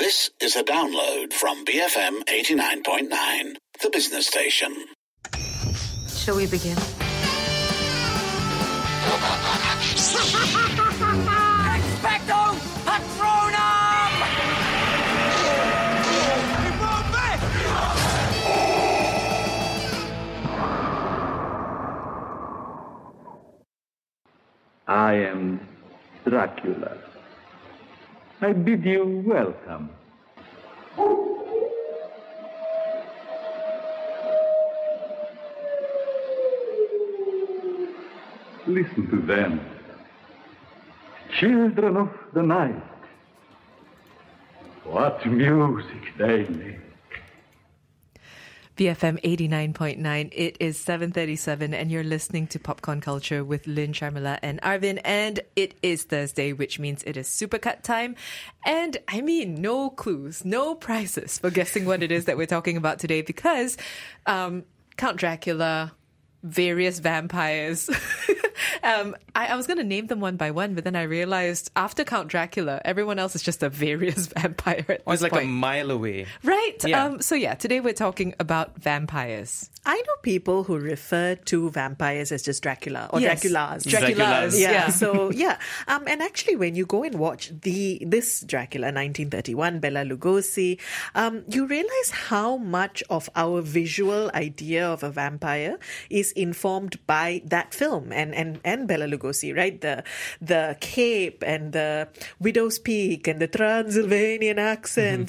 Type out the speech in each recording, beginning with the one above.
This is a download from BFM 89.9, the business station. Shall we begin? Expecto Patronum! I am Dracula. I bid you welcome. Listen to them. Children of the night. What music they make. BFM 89.9. It is 7:37 and you're listening to Popcorn Culture with Lynn, Sharmila and Arvin. And it is Thursday, which means it is Supercut time. And I mean, no clues, no prizes for guessing what it is that we're talking about today because Count Dracula, various vampires. I was going to name them one by one, but then I realized after Count Dracula, everyone else is just a various vampire at this like point. a mile away. Right? Yeah. So today we're talking about vampires. I know people who refer to vampires as just Dracula or Yes. Draculas. Draculas. Yeah. So and actually, when you go and watch this Dracula, 1931, Bela Lugosi, you realize how much of our visual idea of a vampire is informed by that film and Bela Lugosi, right? The cape and the widow's peak and the Transylvanian accent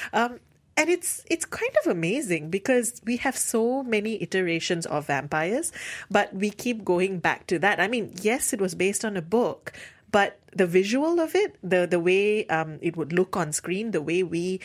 and it's kind of amazing because we have so many iterations of vampires, but we keep going back to that. I mean, yes, it was based on a book, but the visual of it, the way it would look on screen, the way we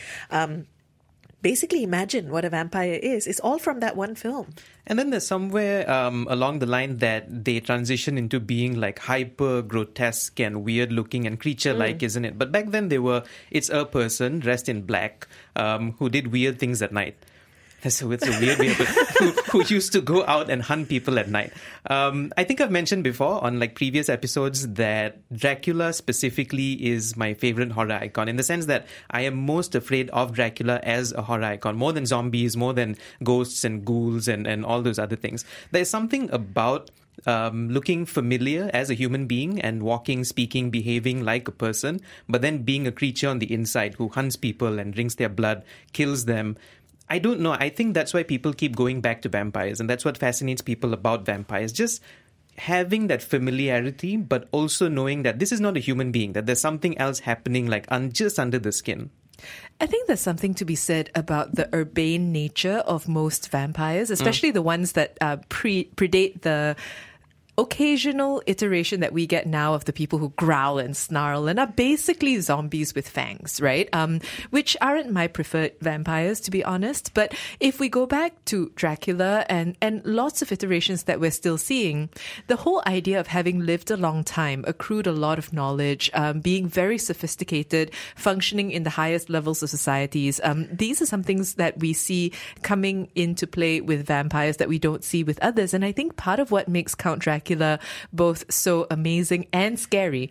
basically imagine what a vampire is all from that one film. And then there's somewhere along the line that they transition into being like hyper grotesque and weird looking and creature like, isn't it? But back then it's a person dressed in black who did weird things at night. It's a weird way, but who used to go out and hunt people at night. I think I've mentioned before on like previous episodes that Dracula specifically is my favorite horror icon in the sense that I am most afraid of Dracula as a horror icon, more than zombies, more than ghosts and ghouls and all those other things. There's something about looking familiar as a human being and walking, speaking, behaving like a person, but then being a creature on the inside who hunts people and drinks their blood, kills them. I don't know. I think that's why people keep going back to vampires. And that's what fascinates people about vampires. Just having that familiarity, but also knowing that this is not a human being, that there's something else happening like just under the skin. I think there's something to be said about the urbane nature of most vampires, especially the ones that predate the occasional iteration that we get now of the people who growl and snarl and are basically zombies with fangs, right? Which aren't my preferred vampires, to be honest. But if we go back to Dracula and lots of iterations that we're still seeing, the whole idea of having lived a long time, accrued a lot of knowledge, being very sophisticated, functioning in the highest levels of societies, these are some things that we see coming into play with vampires that we don't see with others. And I think part of what makes Count Dracula both so amazing and scary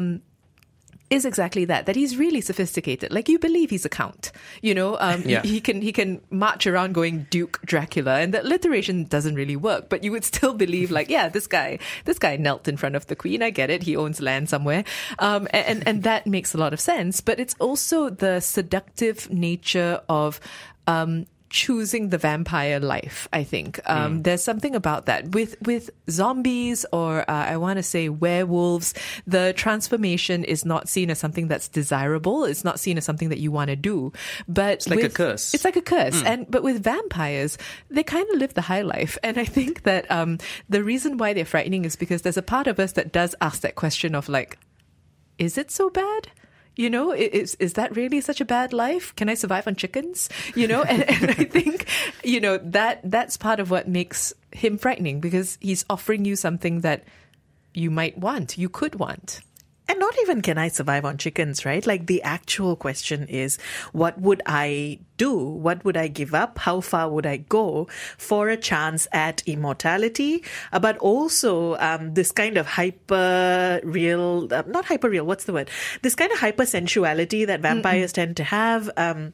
is exactly that he's really sophisticated. Like, you believe he's a count, you know. He can march around going Duke Dracula, and that alliteration doesn't really work, but you would still believe, like, yeah, this guy knelt in front of the Queen. I get it. He owns land somewhere, and that makes a lot of sense. But it's also the seductive nature of choosing the vampire life, I think. There's something about that. With zombies or I want to say werewolves, the transformation is not seen as something that's desirable. It's not seen as something that you want to do. But it's like a curse. It's like a curse. But with vampires, they kind of live the high life. And I think that the reason why they're frightening is because there's a part of us that does ask that question of like, is it so bad? You know, is that really such a bad life? Can I survive on chickens? You know, and I think, you know, that's part of what makes him frightening because he's offering you something that you might want, you could want. And not even can I survive on chickens, right? Like the actual question is, what would I do? What would I give up? How far would I go for a chance at immortality? But also this kind of hyper-real, not hyper-real, what's the word? This kind of hyper-sensuality that vampires tend to have.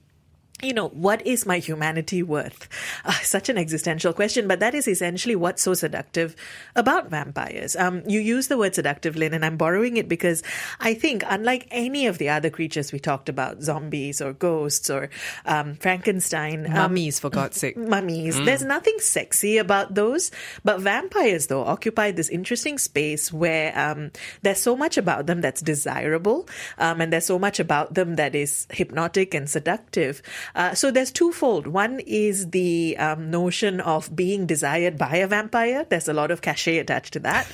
What is my humanity worth? Such an existential question, but that is essentially what's so seductive about vampires. You use the word seductive, Lynn, and I'm borrowing it because I think, unlike any of the other creatures we talked about, zombies or ghosts or Frankenstein. Mummies, for God's sake. Mummies. There's nothing sexy about those. But vampires, though, occupy this interesting space where there's so much about them that's desirable, and there's so much about them that is hypnotic and seductive. So there's twofold. One is the notion of being desired by a vampire. There's a lot of cachet attached to that.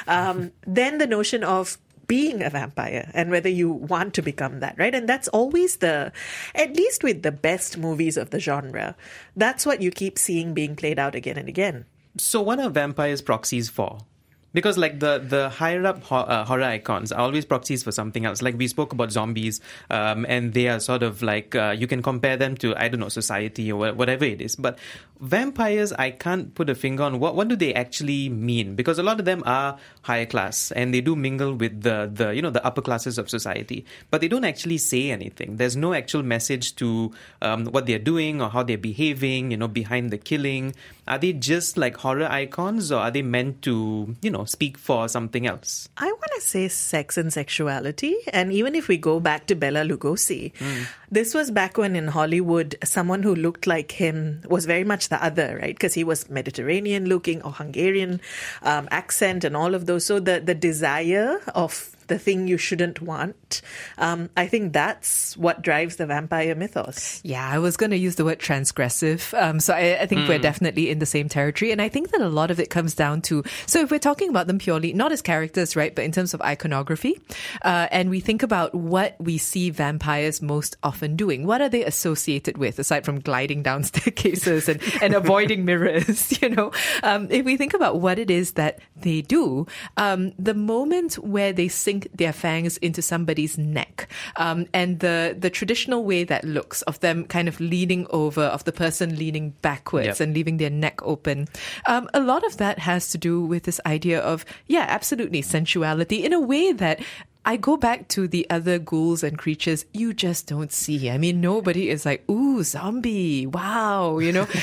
Then the notion of being a vampire and whether you want to become that, right? And that's always at least with the best movies of the genre, that's what you keep seeing being played out again and again. So what are vampires proxies for? Because like the higher up horror icons are always proxies for something else. Like we spoke about zombies, and they are sort of like, you can compare them to, I don't know, society or whatever it is. But vampires, I can't put a finger on what do they actually mean? Because a lot of them are higher class and they do mingle with the upper classes of society. But they don't actually say anything. There's no actual message to what they're doing or how they're behaving, behind the killing. Are they just like horror icons, or are they meant to, speak for something else? I want to say sex and sexuality. And even if we go back to Bela Lugosi, this was back when in Hollywood, someone who looked like him was very much the other, right? Because he was Mediterranean looking or Hungarian accent and all of those. So the desire of the thing you shouldn't want, I think that's what drives the vampire mythos. Yeah, I was going to use the word transgressive. So I think we're definitely in the same territory. And I think that a lot of it comes down to, so if we're talking about them purely, not as characters, right, but in terms of iconography, and we think about what we see vampires most often doing, what are they associated with, aside from gliding down staircases and avoiding mirrors, if we think about what it is that they do, the moment where they sink their fangs into somebody's neck, and the traditional way that looks of them kind of leaning over, of the person leaning backwards and leaving their neck open, a lot of that has to do with this idea of, absolutely, sensuality in a way that I go back to the other ghouls and creatures you just don't see. I mean, nobody is like, ooh, zombie, wow,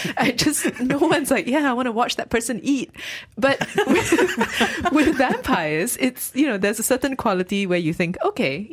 no one's like, I want to watch that person eat. But with vampires, it's, there's a certain quality where you think, okay,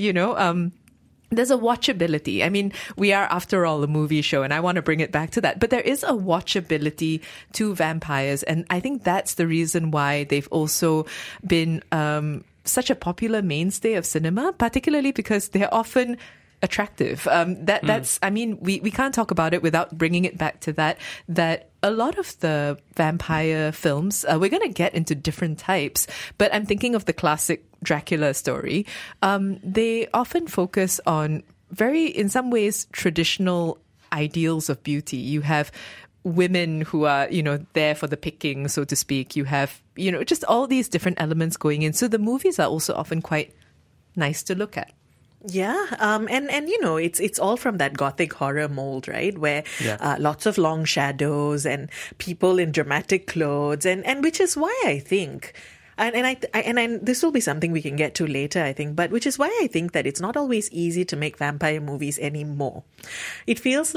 there's a watchability. I mean, we are, after all, a movie show, and I want to bring it back to that. But there is a watchability to vampires, and I think that's the reason why they've also been such a popular mainstay of cinema, particularly because they're often attractive. That's, I mean, we can't talk about it without bringing it back to that a lot of the vampire films, we're going to get into different types, but I'm thinking of the classic Dracula story. They often focus on very, in some ways, traditional ideals of beauty. You have women who are, there for the picking, so to speak. You have, just all these different elements going in. So the movies are also often quite nice to look at. Yeah, and it's all from that gothic horror mold, right? Where lots of long shadows and people in dramatic clothes, and which is why I think. And this will be something we can get to later, I think, but which is why I think that it's not always easy to make vampire movies anymore. It feels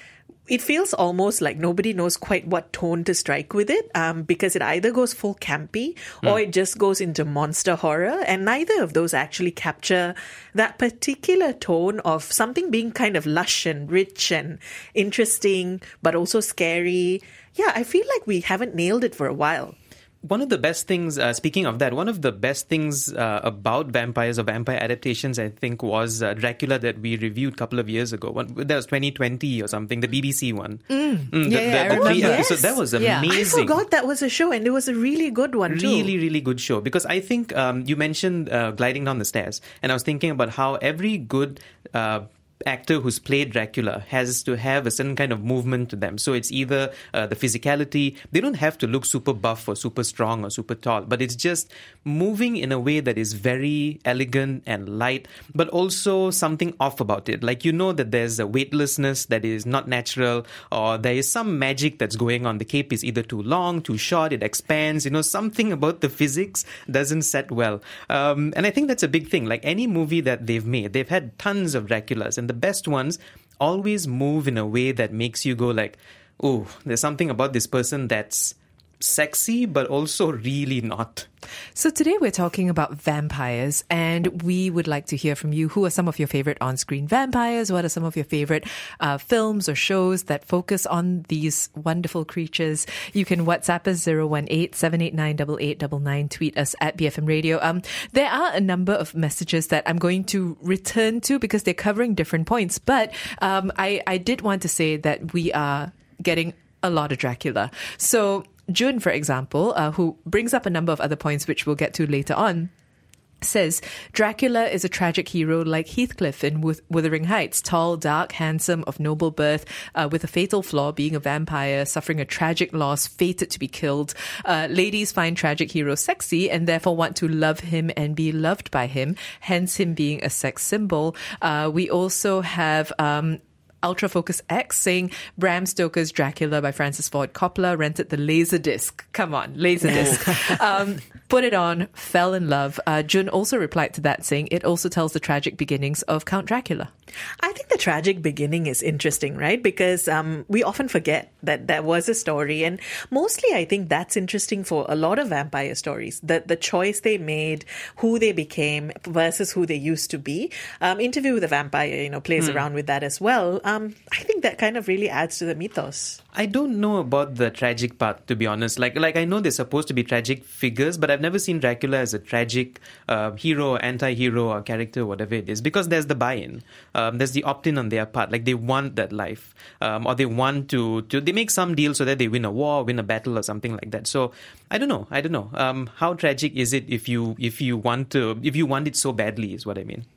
almost like nobody knows quite what tone to strike with it, because it either goes full campy or it just goes into monster horror, and neither of those actually capture that particular tone of something being kind of lush and rich and interesting, but also scary. Yeah, I feel like we haven't nailed it for a while. One of the best things, speaking of that, one of the best things about vampires or vampire adaptations, I think, was Dracula that we reviewed a couple of years ago. That was 2020 or something, the BBC one. I remember. Episode, that was amazing. I forgot that was a show, and it was a really good one too. Really, really good show. Because I think you mentioned gliding down the stairs, and I was thinking about how every good actor who's played Dracula has to have a certain kind of movement to them. So it's either the physicality. They don't have to look super buff or super strong or super tall, but it's just moving in a way that is very elegant and light, but also something off about it. Like, you know that there's a weightlessness that is not natural, or there is some magic that's going on. The cape is either too long, too short, it expands. Something about the physics doesn't set well. And I think that's a big thing. Like any movie that they've made, they've had tons of Draculas, and the best ones always move in a way that makes you go like, oh, there's something about this person that's sexy, but also really not. So today we're talking about vampires, and we would like to hear from you. Who are some of your favorite on-screen vampires? What are some of your favorite films or shows that focus on these wonderful creatures? You can WhatsApp us 018-789-8899, tweet us at BFM Radio. There are a number of messages that I'm going to return to because they're covering different points, but I did want to say that we are getting a lot of Dracula. So June, for example, who brings up a number of other points which we'll get to later on, says Dracula is a tragic hero like Heathcliff in Wuthering Heights, tall, dark, handsome, of noble birth, with a fatal flaw, being a vampire, suffering a tragic loss, fated to be killed. Ladies find tragic heroes sexy and therefore want to love him and be loved by him, hence him being a sex symbol. We also have Ultra Focus X saying Bram Stoker's Dracula by Francis Ford Coppola, rented the Laserdisc. Come on, Laserdisc. Put it on, fell in love. Jun also replied to that saying it also tells the tragic beginnings of Count Dracula. I think the tragic beginning is interesting, right? Because we often forget that there was a story. And mostly I think that's interesting for a lot of vampire stories. The choice they made, who they became versus who they used to be. Interview with a Vampire, plays around with that as well. I think that kind of really adds to the mythos. I don't know about the tragic part, to be honest. Like I know they're supposed to be tragic figures, but I've never seen Dracula as a tragic hero, anti-hero, or character, whatever it is, because there's the buy-in. There's the opt-in on their part. Like they want that life, or they want to they make some deal so that they win a war, win a battle, or something like that. So I don't know. How tragic is it if you want it so badly? Is what I mean.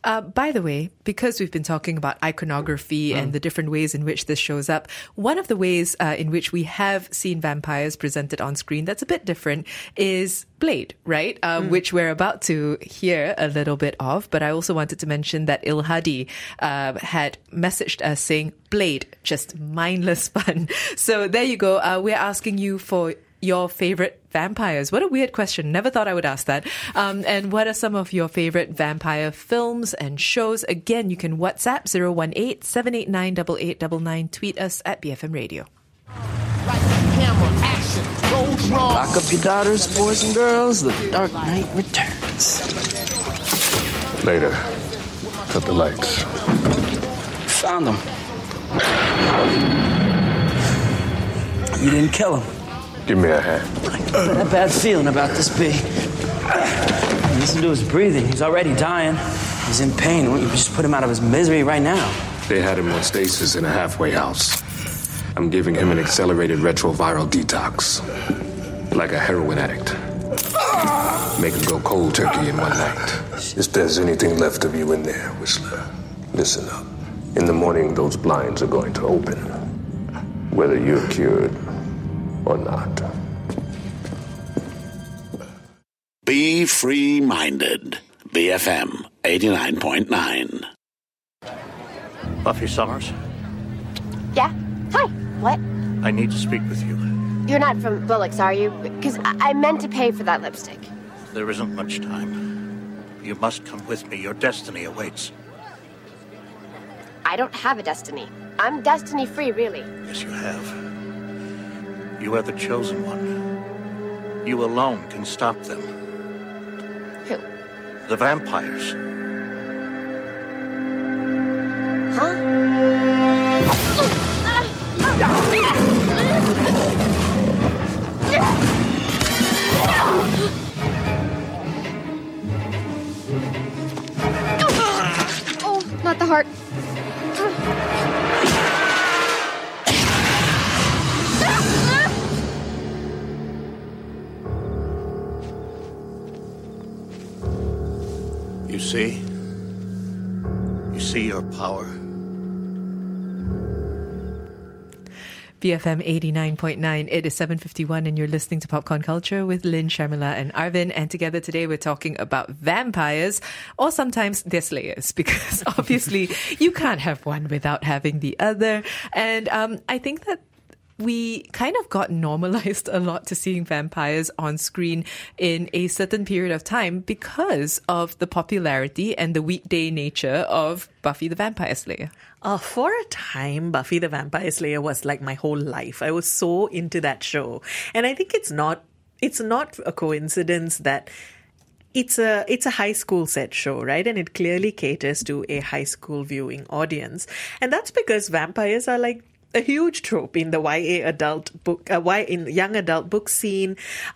By the way, because we've been talking about iconography and the different ways in which this shows up, one of the ways in which we have seen vampires presented on screen that's a bit different is Blade, right? Which we're about to hear a little bit of. But I also wanted to mention that Ilhadi had messaged us saying, Blade, just mindless fun. So there you go. We're asking you for your favorite vampires. What a weird question. Never thought I would ask that. And what are some of your favorite vampire films and shows? Again, you can WhatsApp 018-789-8899. Tweet us at BFM Radio. Lock up your daughters, boys and girls. The Dark Knight returns. Later. Cut the lights. Found them. You didn't kill him. Give me a hand. I got a bad feeling about this, B. Listen to his breathing. He's already dying. He's in pain. Why don't you just put him out of his misery right now? They had him on stasis in a halfway house. I'm giving him an accelerated retroviral detox. Like a heroin addict. Make him go cold turkey in one night. If there's anything left of you in there, Whistler, listen up. In the morning, those blinds are going to open. Whether you're cured or not. Be free-minded. BFM 89.9. Buffy Summers, Yeah? Hi. What? I need to speak with you. You're not from Bullock's, are you? Because I meant to pay for that lipstick. There isn't much time. You must come with me. Your destiny awaits. I don't have a destiny. I'm destiny-free, really. Yes, you have. You are the chosen one. You alone can stop them. Who? The vampires. Huh? Oh, not the heart. You see your power? BFM 89.9. It is 7:51 and you're listening to Popcorn Culture with Lynn, Sharmila and Arvin. And together today we're talking about vampires, or sometimes they're slayers, because obviously you can't have one without having the other. And I think that we kind of got normalized a lot to seeing vampires on screen in a certain period of time because of the popularity and the weekday nature of Buffy the Vampire Slayer. For a time, Buffy the Vampire Slayer was like my whole life. I was so into that show. And I think it's not a coincidence that it's a high school set show, right? And it clearly caters to a high school viewing audience. And that's because vampires are like a huge trope in the YA adult book, in young adult book scene.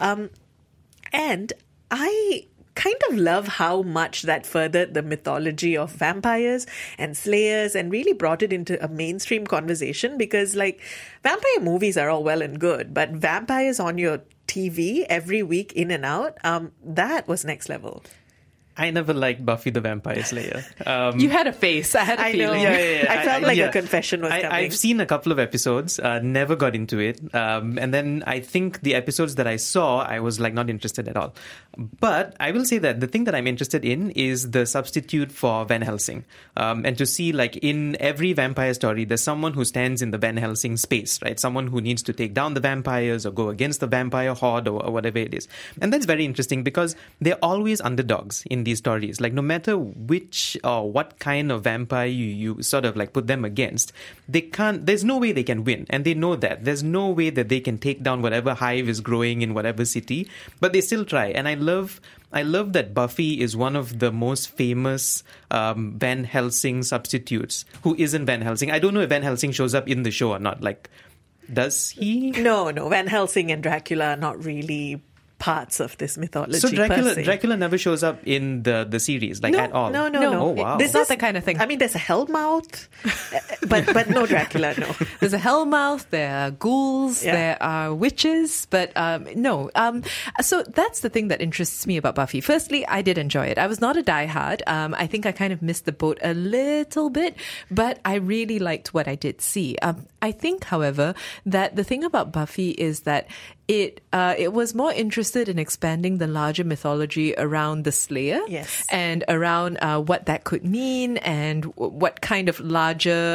And I kind of love how much that furthered the mythology of vampires and slayers and really brought it into a mainstream conversation, because like vampire movies are all well and good, but vampires on your TV every week in and out, that was next level. I never liked Buffy the Vampire Slayer. You had a face. I had a feeling. Yeah. I felt like a confession was coming. I've seen a couple of episodes, never got into it. And then I think the episodes that I saw, I was like not interested at all. But I will say that the thing that I'm interested in is the substitute for Van Helsing. And to see like in every vampire story, there's someone who stands in the Van Helsing space, right? Someone who needs to take down the vampires or go against the vampire horde or whatever it is. And that's very interesting because they're always underdogs in these stories. Like no matter which or what kind of vampire you sort of like put them against, there's no way they can win, and they know that. There's no way that they can take down whatever hive is growing in whatever city, but they still try. And I love that Buffy is one of the most famous Van Helsing substitutes who isn't Van Helsing. I don't know if Van Helsing shows up in the show or not. Like, does he? No. Van Helsing and Dracula are not really parts of this mythology. So Dracula never shows up in the series, like at all? No. Oh, wow. This is not the kind of thing. I mean, there's a Hellmouth, but no Dracula, no. There's a Hellmouth, there are ghouls, there are witches, but no. So that's the thing that interests me about Buffy. Firstly, I did enjoy it. I was not a diehard. I think I kind of missed the boat a little bit, but I really liked what I did see. I think, however, that the thing about Buffy is that it was more interested in expanding the larger mythology around the Slayer, and around what that could mean and what kind of larger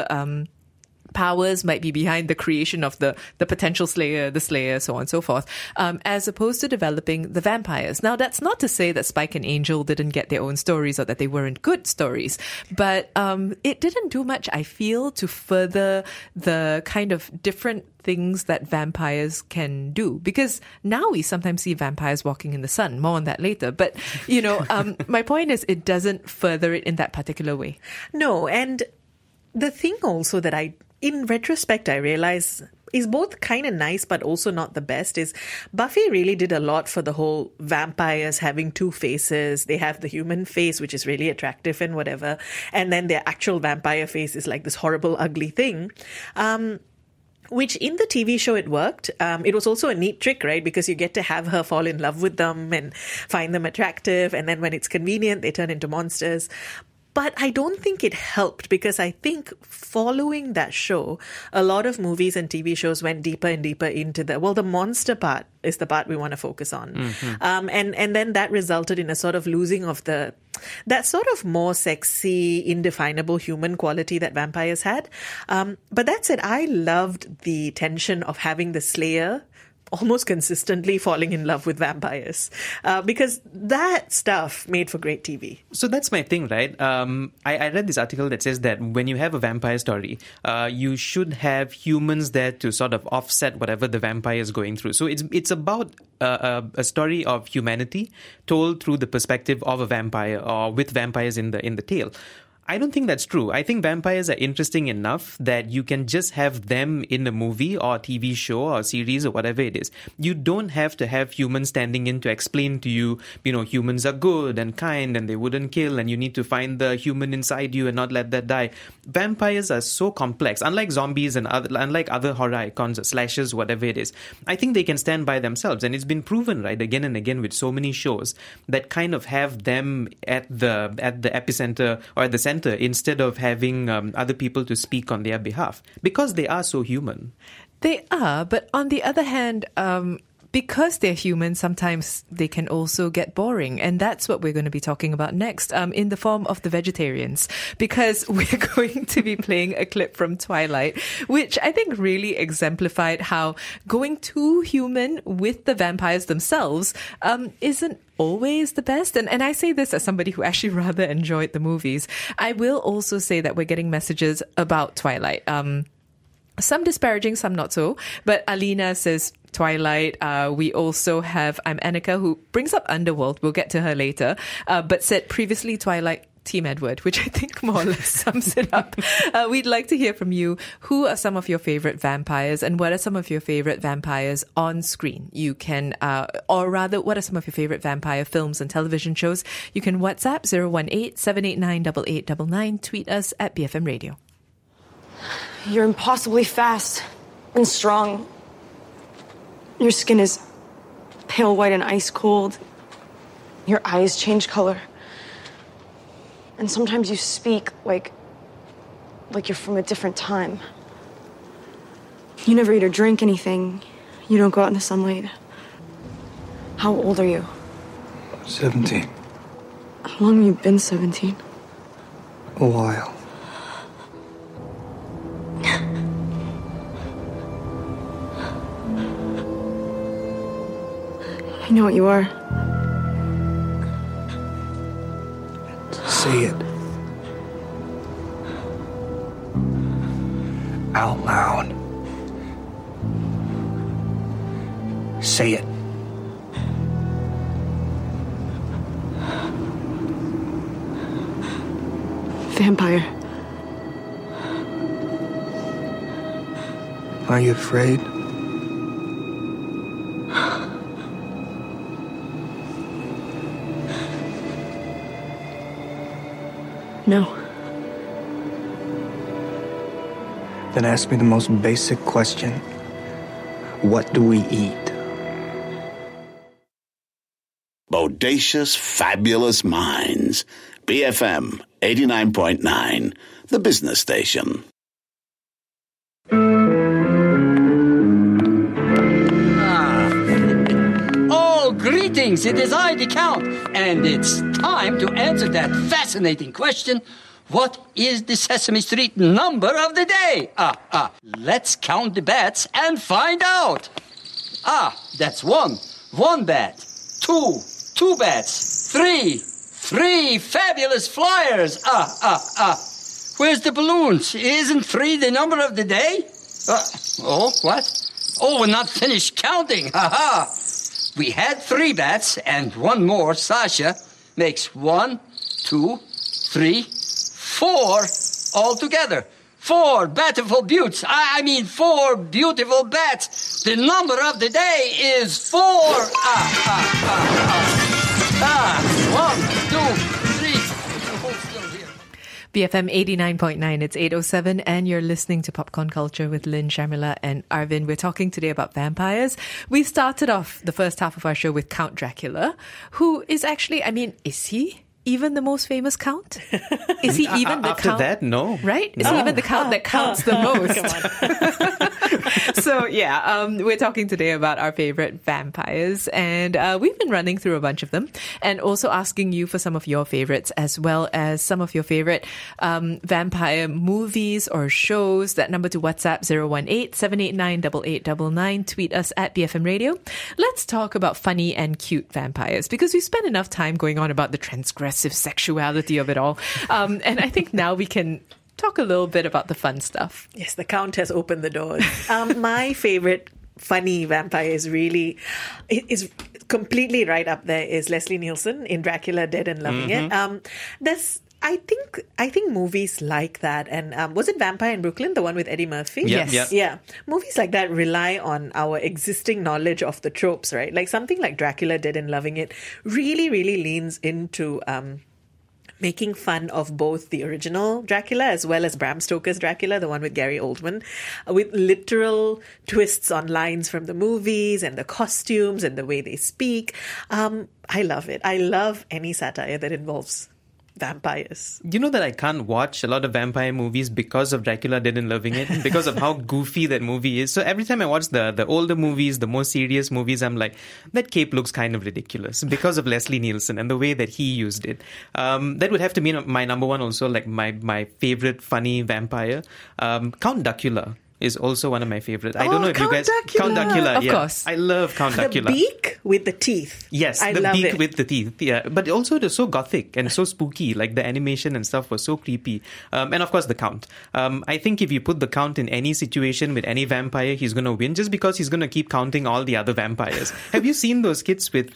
powers might be behind the creation of the potential Slayer, the Slayer, so on and so forth, as opposed to developing the vampires. Now, that's not to say that Spike and Angel didn't get their own stories or that they weren't good stories, but it didn't do much, I feel, to further the kind of different things that vampires can do. Because now we sometimes see vampires walking in the sun. More on that later. But, my point is it doesn't further it in that particular way. No, and the thing also that in retrospect, I realize is both kind of nice but also not the best is Buffy really did a lot for the whole vampires having two faces. They have the human face, which is really attractive and whatever, and then their actual vampire face is like this horrible, ugly thing. Which in the TV show it worked. It was also a neat trick, right? Because you get to have her fall in love with them and find them attractive, and then when it's convenient, they turn into monsters. But I don't think it helped, because I think following that show, a lot of movies and TV shows went deeper and deeper into the monster part is the part we want to focus on. Mm-hmm. And then that resulted in a sort of losing of that sort of more sexy, indefinable human quality that vampires had. But that said, I loved the tension of having the Slayer almost consistently falling in love with vampires, because that stuff made for great TV. So that's my thing, right? I read this article that says that when you have a vampire story, you should have humans there to sort of offset whatever the vampire is going through. So it's about a story of humanity told through the perspective of a vampire, or with vampires in the tale. I don't think that's true. I think vampires are interesting enough that you can just have them in a movie or a TV show or series or whatever it is. You don't have to have humans standing in to explain to you, humans are good and kind and they wouldn't kill, and you need to find the human inside you and not let that die. Vampires are so complex. Unlike zombies and unlike other horror icons or slashers, whatever it is, I think they can stand by themselves. And it's been proven, right, again and again with so many shows that kind of have them at the epicenter or at the center center instead of having other people to speak on their behalf, because they are so human. They are, but on the other hand, because they're human, sometimes they can also get boring. And that's what we're going to be talking about next, in the form of the vegetarians. Because we're going to be playing a clip from Twilight, which I think really exemplified how going too human with the vampires themselves isn't always the best. And I say this as somebody who actually rather enjoyed the movies. I will also say that we're getting messages about Twilight. Some disparaging, some not so. But Alina says Twilight. We also have I'm Annika, who brings up Underworld. We'll get to her later. But said previously Twilight, Team Edward, which I think more or less sums it up. We'd like to hear from you. Who are some of your favorite vampires, and what are some of your favorite vampires on screen? You can, or rather, what are some of your favorite vampire films and television shows? You can WhatsApp 018-789-8899. Tweet us at BFM Radio. You're impossibly fast and strong. Your skin is pale white and ice cold. Your eyes change color. And sometimes you speak like you're from a different time. You never eat or drink anything. You don't go out in the sunlight. How old are you? 17. How long have you been 17? A while. I know what you are. Say it. Out loud. Say it. Vampire. Are you afraid? No. Then ask me the most basic question. What do we eat? Bodacious, fabulous minds. BFM 89.9, the business station. Greetings, it is I, the Count, and it's time to answer that fascinating question. What is the Sesame Street number of the day? Let's count the bats and find out. That's one bat. Two bats. Three fabulous flyers. Where's the balloons? Isn't 3 the number of the day? What? Oh, we're not finished counting. We had 3 bats, and one more, Sasha, makes 1, 2, 3, 4 altogether. 4 beautiful buttes. I mean 4 beautiful bats. The number of the day is 4. 1, 2, 3. Still here. BFM 89.9, it's 8:07, and you're listening to Popcorn Culture with Lynn, Sharmila, and Arvin. We're talking today about vampires. We started off the first half of our show with Count Dracula, who is actually, is he even the most famous count? Is he even the After count? that, no. Right? Is he even the count that counts the most? So, we're talking today about our favorite vampires, and we've been running through a bunch of them, and also asking you for some of your favorites, as well as some of your favorite vampire movies or shows. That number to WhatsApp 018-789-8899. Tweet us at BFM Radio. Let's talk about funny and cute vampires, because we spent enough time going on about the transgressive sexuality of it all. And I think now we can talk a little bit about the fun stuff. Yes, the Count has opened the doors. My favorite funny vampire is completely right up there is Leslie Nielsen in Dracula Dead and Loving It. I think movies like that, and was it Vampire in Brooklyn, the one with Eddie Murphy? Yes. Yeah. Movies like that rely on our existing knowledge of the tropes, right? Like something like Dracula Dead and Loving It really, really leans into making fun of both the original Dracula as well as Bram Stoker's Dracula, the one with Gary Oldman, with literal twists on lines from the movies and the costumes and the way they speak. I love it. I love any satire that involves vampires. You know that I can't watch a lot of vampire movies because of Dracula Dead and Loving It, because of how goofy that movie is. So every time I watch the older movies, the more serious movies, I'm like, that cape looks kind of ridiculous because of Leslie Nielsen and the way that he used it. That would have to be my number one also, like my favorite funny vampire. Count Dracula is also one of my favorites. I don't know if you guys... Count Dracula, of course. I love Count Dracula. The beak with the teeth. Yes, I the love beak it. with the teeth. Yeah, but also it was so gothic and so spooky. Like the animation and stuff was so creepy. And of course the Count. I think if you put the Count in any situation with any vampire, he's going to win just because he's going to keep counting all the other vampires. Have you seen those skits with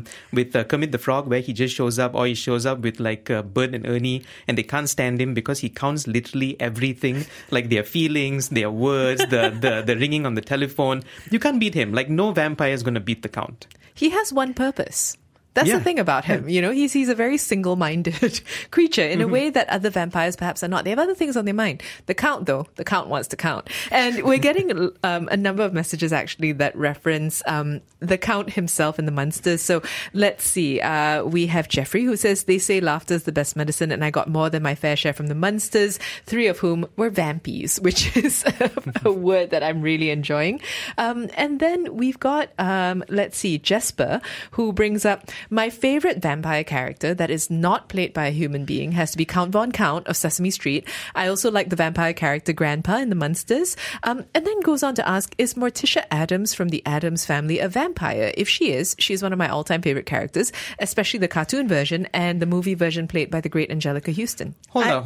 Kermit the Frog where he just shows up, or he shows up with like Bert and Ernie, and they can't stand him because he counts literally everything, like their feelings, their words, the ringing on the telephone. You can't beat him. Like no vampire is going to beat the Count. He has one purpose. That's the thing about him. You know, he's a very single-minded creature in a way that other vampires perhaps are not. They have other things on their mind. The Count, though, the Count wants to count. And we're getting a number of messages, actually, that reference the Count himself in the Munsters. So let's see. We have Jeffrey, who says, they say laughter is the best medicine, and I got more than my fair share from the Munsters, 3 of whom were vampies, which is a word that I'm really enjoying. And then we've got, let's see, Jesper, who brings up, my favorite vampire character that is not played by a human being has to be Count Von Count of Sesame Street. I also like the vampire character Grandpa in the Munsters. And then goes on to ask, is Morticia Addams from the Addams Family a vampire? If she is, she's one of my all-time favorite characters, especially the cartoon version and the movie version played by the great Angelica Houston.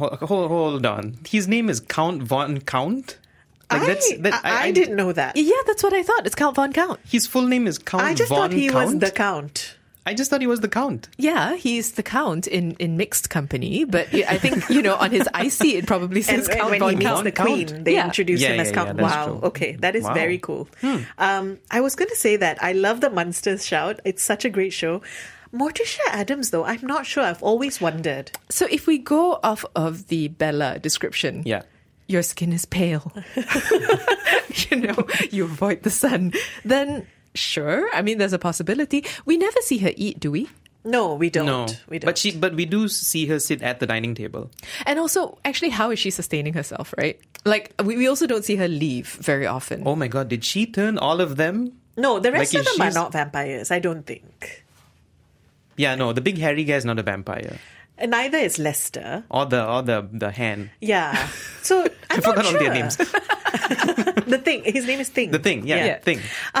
Hold on. His name is Count Von Count? Like I didn't know that. Yeah, that's what I thought. It's Count Von Count. His full name is Count Von Count? I just thought he was the Count. I just thought he was the Count. Yeah, he's the Count in mixed company, but I think, on his IC it probably says and Count when Von he meets Count. the Queen, they introduce him as Count. That's wow, true. okay, that is very cool. I was going to say that I love the Munsters shout. It's such a great show. Morticia Addams, though, I'm not sure. I've always wondered. So if we go off of the Bella description, your skin is pale, you avoid the sun, then sure, I mean, there's a possibility. We never see her eat, do we? No, we don't. No, we don't. But we do see her sit at the dining table. And also, actually, how is she sustaining herself, right? Like, we also don't see her leave very often. Oh my God, did she turn all of them? No, the rest of them are not vampires, I don't think. Yeah, no, the big hairy guy is not a vampire. And neither is Lester. Or the hand. Yeah. So I forgot all their names. The Thing. His name is Thing. The Thing, yeah. Thing.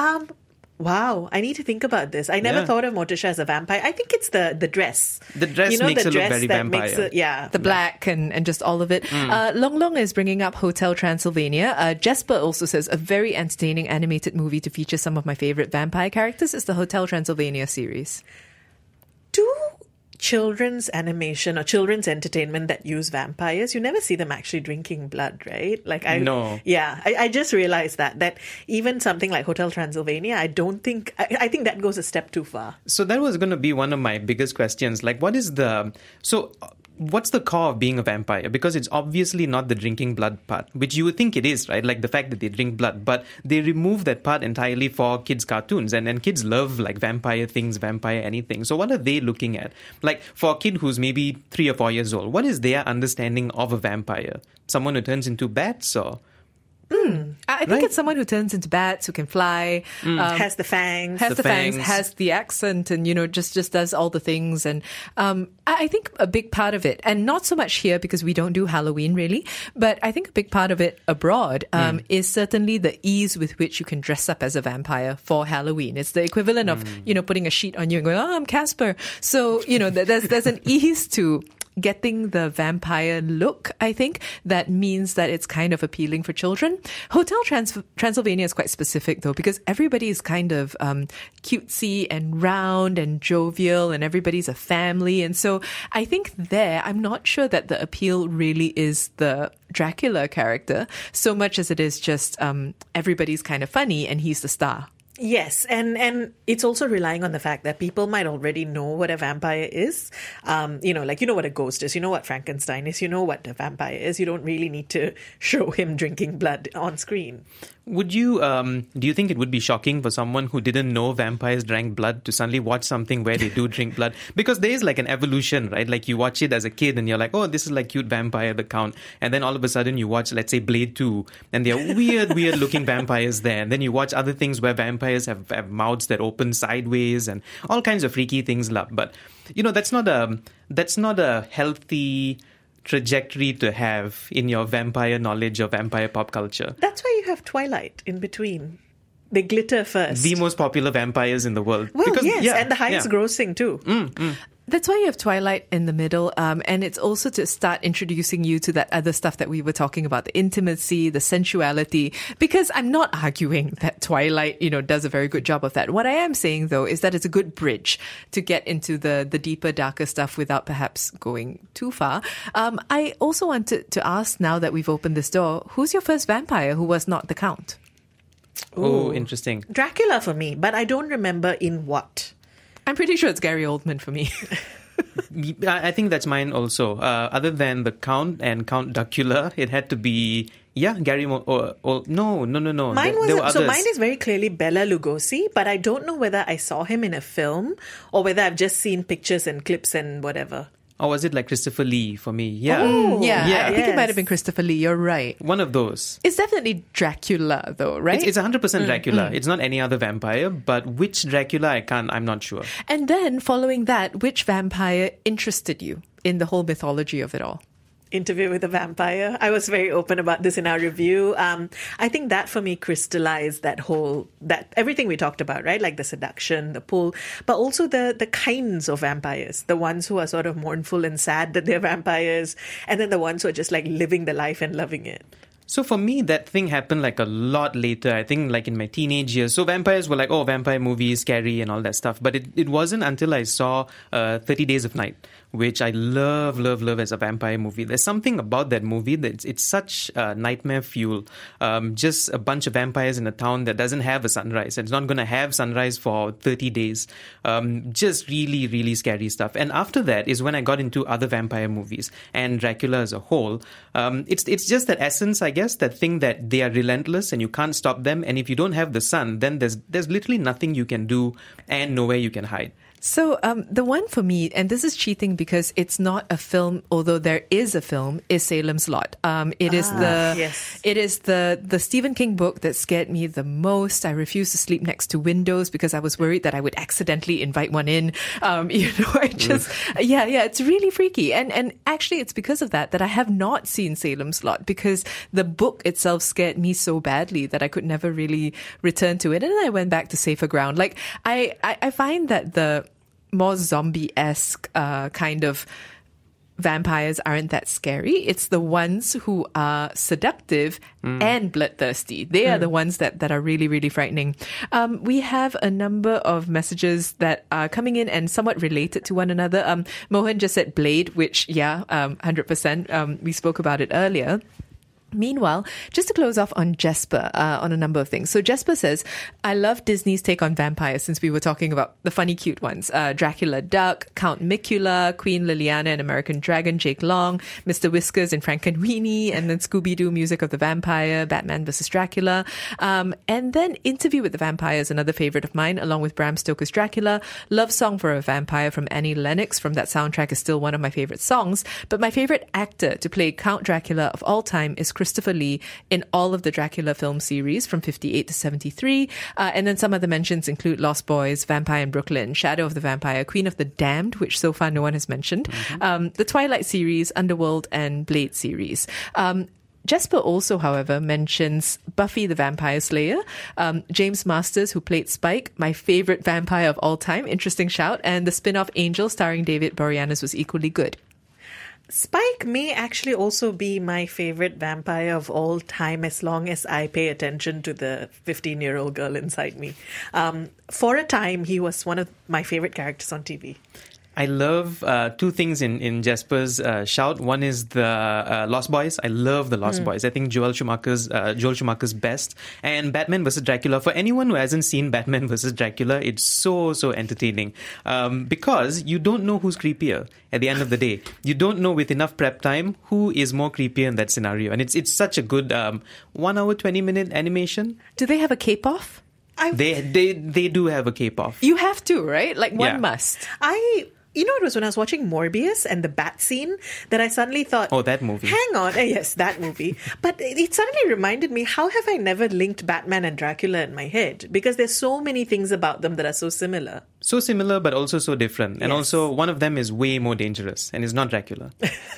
Wow, I need to think about this. I never thought of Morticia as a vampire. I think it's the dress. The dress makes her look very vampire. The black and just all of it. Long Long is bringing up Hotel Transylvania. Jesper also says, a very entertaining animated movie to feature some of my favorite vampire characters is the Hotel Transylvania series. Do children's animation or children's entertainment that use vampires, you never see them actually drinking blood, right? No. Yeah, I just realized that even something like Hotel Transylvania, I think that goes a step too far. So that was going to be one of my biggest questions. Like, what's the core of being a vampire? Because it's obviously not the drinking blood part, which you would think it is, right? Like the fact that they drink blood, but they remove that part entirely for kids' cartoons, and kids love like vampire things, vampire anything. So what are they looking at? Like for a kid who's maybe 3 or 4 years old, what is their understanding of a vampire? Someone who turns into bats or... I think it's someone who turns into bats, who can fly, has the fangs, has the accent, and just does all the things. And I think a big part of it, and not so much here because we don't do Halloween really, but I think a big part of it abroad is certainly the ease with which you can dress up as a vampire for Halloween. It's the equivalent of putting a sheet on you and going, "Oh, I'm Casper." So there's an ease to getting the vampire look, I think, that means that it's kind of appealing for children. Hotel Transylvania is quite specific, though, because everybody is kind of cutesy and round and jovial, and everybody's a family. And so I think I'm not sure that the appeal really is the Dracula character, so much as it is just everybody's kind of funny and he's the star. Yes, and it's also relying on the fact that people might already know what a vampire is. What a ghost is, what Frankenstein is, what a vampire is. You don't really need to show him drinking blood on screen. Would you, do you think it would be shocking for someone who didn't know vampires drank blood to suddenly watch something where they do drink blood? Because there is like an evolution, right? Like you watch it as a kid and you're like, oh, this is like cute vampire, the Count. And then all of a sudden you watch, let's say, Blade 2, and there are weird looking vampires there. And then you watch other things where vampires have mouths that open sideways and all kinds of freaky things. But, that's not a healthy trajectory to have in your vampire knowledge or vampire pop culture. That's why you have Twilight in between. They glitter first. The most popular vampires in the world. Well, yes, and the highest grossing too. That's why you have Twilight in the middle, and it's also to start introducing you to that other stuff that we were talking about, the intimacy, the sensuality, because I'm not arguing that Twilight, does a very good job of that. What I am saying, though, is that it's a good bridge to get into the deeper, darker stuff without perhaps going too far. I also wanted to ask, now that we've opened this door, who's your first vampire who was not the Count? Oh, interesting. Dracula for me, but I don't remember in what. I'm pretty sure it's Gary Oldman for me. I think that's mine also. Other than the Count and Count Dracula, it had to be Gary. No. Mine was so mine is very clearly Bela Lugosi, but I don't know whether I saw him in a film or whether I've just seen pictures and clips and whatever. Or was it like Christopher Lee for me? Yeah. Oh, yeah. I think it might have been Christopher Lee. You're right. One of those. It's definitely Dracula, though, right? It's 100% Dracula. It's not any other vampire, but which Dracula, I'm not sure. And then, following that, which vampire interested you in the whole mythology of it all? Interview with a Vampire. I was very open about this in our review. I think that for me crystallized that everything we talked about, right? Like the seduction, the pull, but also the kinds of vampires, the ones who are sort of mournful and sad that they're vampires, and then the ones who are just like living the life and loving it. So for me, that thing happened like a lot later, I think like in my teenage years. So vampires were like, oh, vampire movies, scary and all that stuff. But it wasn't until I saw 30 Days of Night, which I love as a vampire movie. There's something about that movie that it's such nightmare fuel. Just a bunch of vampires in a town that doesn't have a sunrise. It's not going to have sunrise for 30 days. Just really, really scary stuff. And after that is when I got into other vampire movies and Dracula as a whole. It's just that essence, I guess, that thing that they are relentless and you can't stop them. And if you don't have the sun, then there's literally nothing you can do and nowhere you can hide. So the one for me, and this is cheating because it's not a film, although there is a film, is Salem's Lot. It is the Stephen King book that scared me the most. I refused to sleep next to windows because I was worried that I would accidentally invite one in. It's really freaky. And actually it's because of that I have not seen Salem's Lot, because the book itself scared me so badly that I could never really return to it. And then I went back to safer ground. Like I find that the more zombie-esque kind of vampires aren't that scary. It's the ones who are seductive and bloodthirsty. They are the ones that are really, really frightening. We have a number of messages that are coming in and somewhat related to one another. Mohan just said Blade, which, 100%. We spoke about it earlier. Meanwhile, just to close off on Jesper, on a number of things. So Jesper says, I love Disney's take on vampires, since we were talking about the funny, cute ones. Dracula Duck, Count Micula, Queen Liliana and American Dragon, Jake Long, Mr. Whiskers and Frankenweenie, and then Scooby-Doo, Music of the Vampire, Batman vs. Dracula. And then Interview with the Vampire is another favorite of mine, along with Bram Stoker's Dracula. Love Song for a Vampire from Annie Lennox from that soundtrack is still one of my favorite songs. But my favorite actor to play Count Dracula of all time is Christopher Lee in all of the Dracula film series from 58 to 73. And then some other mentions include Lost Boys, Vampire in Brooklyn, Shadow of the Vampire, Queen of the Damned, which so far no one has mentioned, the Twilight series, Underworld, and Blade series. Jesper also, however, mentions Buffy the Vampire Slayer, James Masters, who played Spike, my favorite vampire of all time, interesting shout, and the spin-off Angel starring David Boreanaz was equally good. Spike may actually also be my favorite vampire of all time, as long as I pay attention to the 15-year-old girl inside me. For a time, he was one of my favorite characters on TV. I love two things in Jesper's shout. One is the Lost Boys. I love the Lost Boys. I think Joel Schumacher's best. And Batman vs. Dracula. For anyone who hasn't seen Batman vs. Dracula, it's so entertaining. Because you don't know who's creepier at the end of the day. You don't know with enough prep time who is more creepier in that scenario. And it's such a good 1 hour, 20-minute animation. Do they have a cape off? They do have a cape off. You have to, right? Like one must. You know, it was when I was watching Morbius and the bat scene that I suddenly thought, oh, that movie. Hang on. Yes, that movie. But it suddenly reminded me, how have I never linked Batman and Dracula in my head? Because there's so many things about them that are so similar. So similar, but also so different. And also, one of them is way more dangerous and is not Dracula.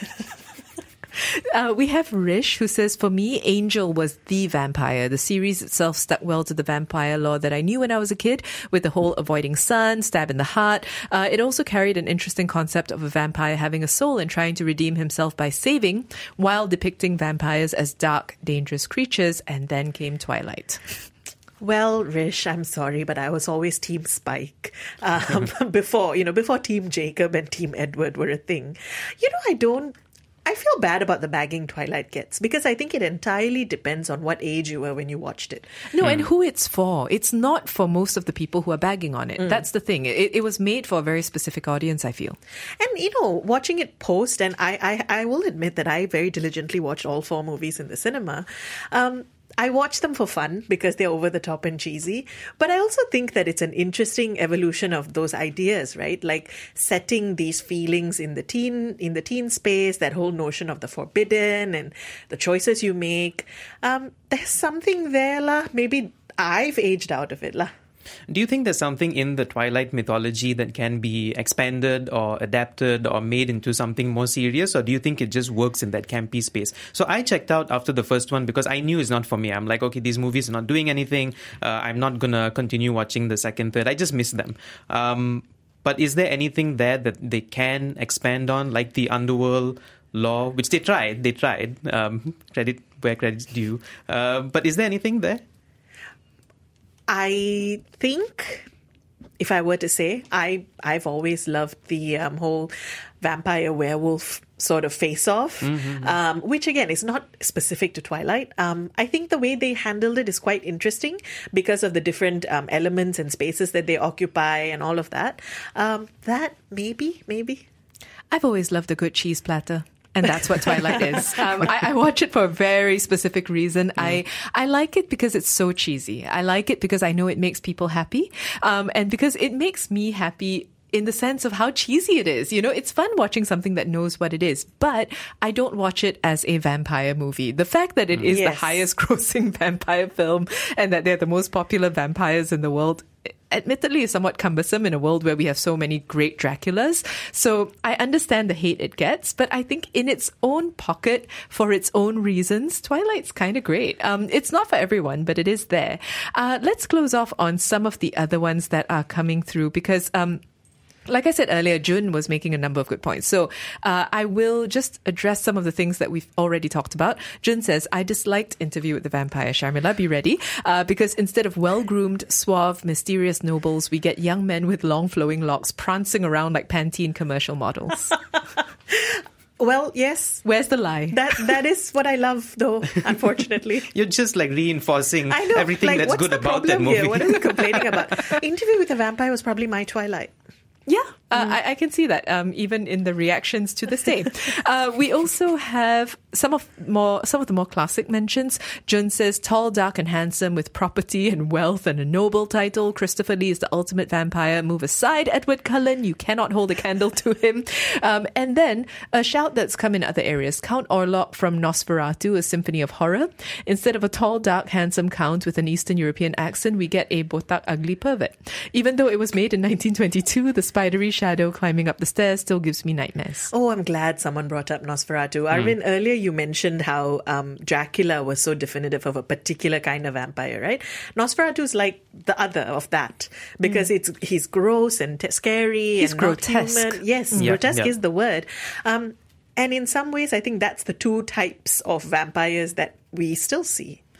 We have Rish, who says, for me, Angel was the vampire. The series itself stuck well to the vampire lore that I knew when I was a kid, with the whole avoiding sun, stab in the heart. It also carried an interesting concept of a vampire having a soul and trying to redeem himself by saving, while depicting vampires as dark, dangerous creatures. And then came Twilight. Well, Rish, I'm sorry, but I was always Team Spike before Team Jacob and Team Edward were a thing. I feel bad about the bagging Twilight gets because I think it entirely depends on what age you were when you watched it. No, and who it's for. It's not for most of the people who are bagging on it. That's the thing. It was made for a very specific audience, I feel. And, watching it post, and I will admit that I very diligently watched all 4 movies in the cinema. I watch them for fun because they're over the top and cheesy. But I also think that it's an interesting evolution of those ideas, right? Like setting these feelings in the teen space, that whole notion of the forbidden and the choices you make. There's something there, lah. Maybe I've aged out of it, lah. Do you think there's something in the Twilight mythology that can be expanded or adapted or made into something more serious? Or do you think it just works in that campy space? So I checked out after the first one because I knew it's not for me. I'm like, okay, these movies are not doing anything. I'm not going to continue watching the second, third. I just missed them. But is there anything there that they can expand on, like the underworld lore, which they tried. Credit where credit's due. But is there anything there? I think, if I were to say, I've always loved the whole vampire werewolf sort of face-off, which again is not specific to Twilight. I think the way they handled it is quite interesting because of the different elements and spaces that they occupy and all of that. That maybe. I've always loved a good cheese platter. And that's what Twilight is. I watch it for a very specific reason. I like it because it's so cheesy. I like it because I know it makes people happy. And because it makes me happy in the sense of how cheesy it is. It's fun watching something that knows what it is, but I don't watch it as a vampire movie. The fact that it is the highest grossing vampire film and that they're the most popular vampires in the world, admittedly, is somewhat cumbersome in a world where we have so many great Draculas. So I understand the hate it gets, but I think in its own pocket, for its own reasons, Twilight's kind of great. It's not for everyone, but it is there. Let's close off on some of the other ones that are coming through because... like I said earlier, Jun was making a number of good points. So I will just address some of the things that we've already talked about. Jun says, I disliked Interview with the Vampire. Sharmila, be ready. Because instead of well-groomed, suave, mysterious nobles, we get young men with long flowing locks prancing around like Pantene commercial models. Well, yes. Where's the lie? That is what I love, though, unfortunately. You're just like reinforcing everything that's good about that movie. Here? What are we complaining about? Interview with the Vampire was probably my Twilight. Yeah, I can see that, even in the reactions to this day. We also have some of the more classic mentions. Jun says, tall, dark and handsome with property and wealth and a noble title. Christopher Lee is the ultimate vampire. Move aside, Edward Cullen. You cannot hold a candle to him. And then a shout that's come in other areas. Count Orlok from Nosferatu, a symphony of horror. Instead of a tall, dark, handsome count with an Eastern European accent, we get a botak, ugly pervert. Even though it was made in 1922, the spidery shadow climbing up the stairs still gives me nightmares. Oh, I'm glad someone brought up Nosferatu. Arvind, earlier you mentioned how Dracula was so definitive of a particular kind of vampire, right? Nosferatu is like the other of that because he's gross and scary. He's and grotesque. Not human. Yes, grotesque is the word. And in some ways, I think that's the two types of vampires that we still see.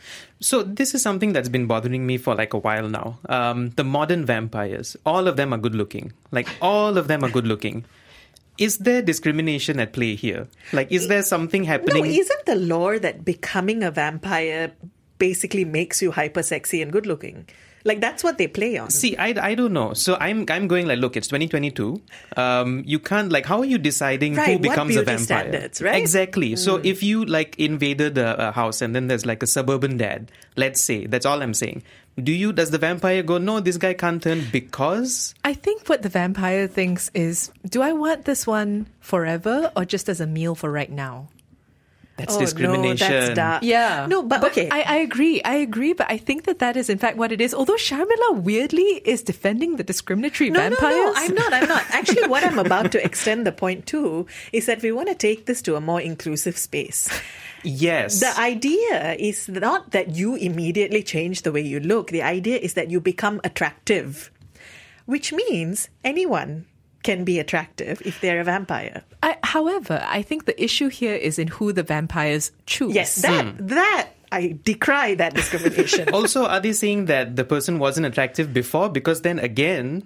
So this is something that's been bothering me for like a while now. The modern vampires, all of them are good looking. Like all of them are good looking. Is there discrimination at play here? Like, is there something happening? No, isn't the lore that becoming a vampire basically makes you hyper sexy and good looking? Like, that's what they play on. See, I don't know. So I'm going like, look, it's 2022. You can't, like, how are you deciding who becomes a vampire? Standards, right? Exactly. So if you like invaded a house and then there's like a suburban dad, let's say, that's all I'm saying. Does the vampire go, no, this guy can't turn because? I think what the vampire thinks is, do I want this one forever or just as a meal for right now? That's discrimination. No, that's dark. Yeah. No, but okay. I agree, but I think that is in fact what it is. Although Sharmila weirdly is defending the discriminatory vampires. No, I'm not. Actually, what I'm about to extend the point to is that we want to take this to a more inclusive space. Yes. The idea is not that you immediately change the way you look. The idea is that you become attractive, which means anyone can be attractive if they're a vampire. However, I think the issue here is in who the vampires choose. Yes, that I decry that discrimination. Also, are they saying that the person wasn't attractive before? Because then again,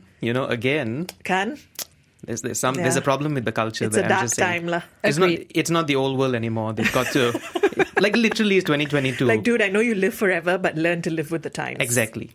Can? There's a problem with the culture. It's there. a dark time. It's not the old world anymore. They've got to, like, literally it's 2022. Like, dude, I know you live forever, but learn to live with the times. Exactly.